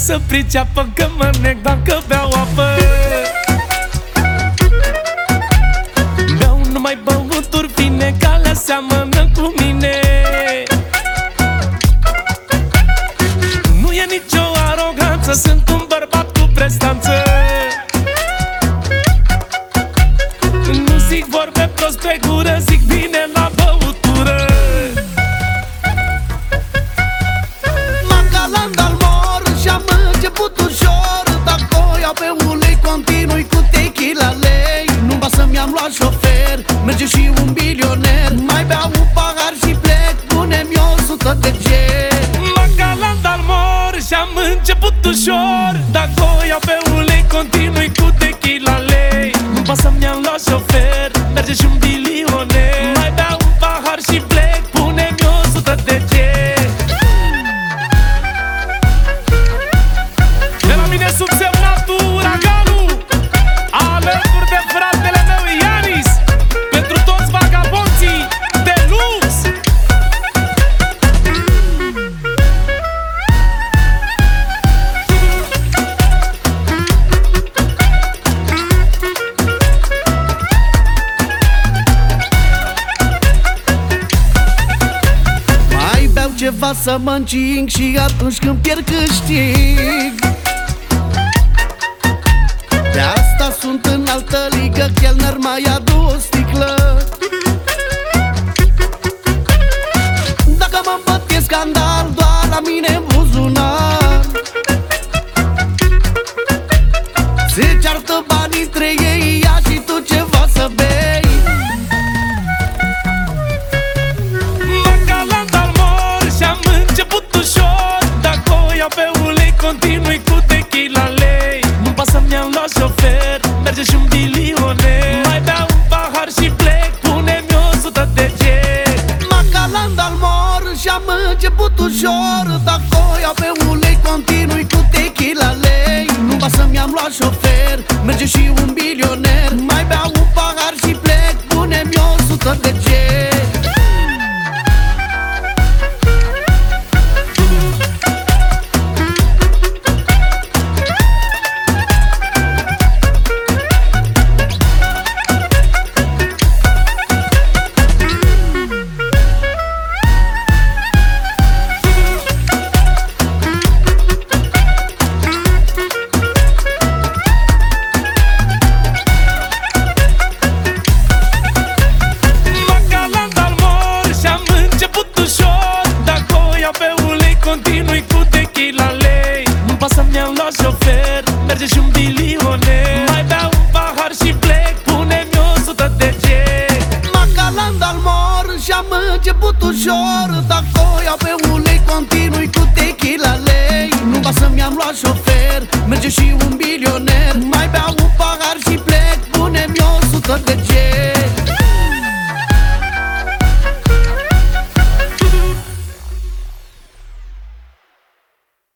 să priceapă că mă nec dacă beau apă. Beau numai băuturi fine, că alea seamănă cu mine. Nu e nicio aroganță, sunt un bărbat cu prestanță. Nu zic vorbe prost pe gură, zic bine la băutură. Macaland al mor și-am început ușor. Dacă o iau pe ulei, continui cu tequila lei. Nu-mi pasă-mi, am luat șofer, merge și un bilioner. Mai beau un pahar și plec, pune-mi 100 de jet. Macaland al mor și-am început ușor. Dacă o iau pe ulei, continui cu tequila lei. Nu-mi pasă, mi-am luat șofer, merge și un bilioner. Mai beau un pahar și plec, pune-mi 100 de jet. De la mine subsemnatul Uraganu, alături de fratele meu Ianis, pentru toți vagabonții de lux. Mai beau ceva să mă încing și atunci când pierd câștig. De asta sunt în altă ligă, chelner mai adu o sticlă. Dacă mă îmbăt e scandal, doar la mine în buzunar. Se ceartă banii între ei, ia și tu ceva să bei. Macaland al mor și-am început ușor. Dacă o iau pe ulei, continui cu tequila lei. Nu-mi pasă, mi-am luat șofer, merge și un bilioner. Mai beau un pahar și plec, pune-mi 100 de jet. Macaland al mor și-am început ușor. Dacă o iau pe ulei, continui cu tequila lei. Nu-mi pasă, mi-am luat șofer, merge și un bilioner. Mai beau un pahar și plec, pune-mi 100 de jet. Macaland al mor și-am început ușor. Dacă o iau pe ulei, continui cu tequila lei. Nu-mi pasă, mi-am luat șofer, merge și un bilioner. Mai beau un pahar și plec, pune-mi 100 de jet. Macaland al mor și-am început ușor. Dacă o iau pe ulei, continui cu tequila lei. Nu-mi pasă, mi-am luat șofer, merge și un bilioner. Mai beau un pahar și plec.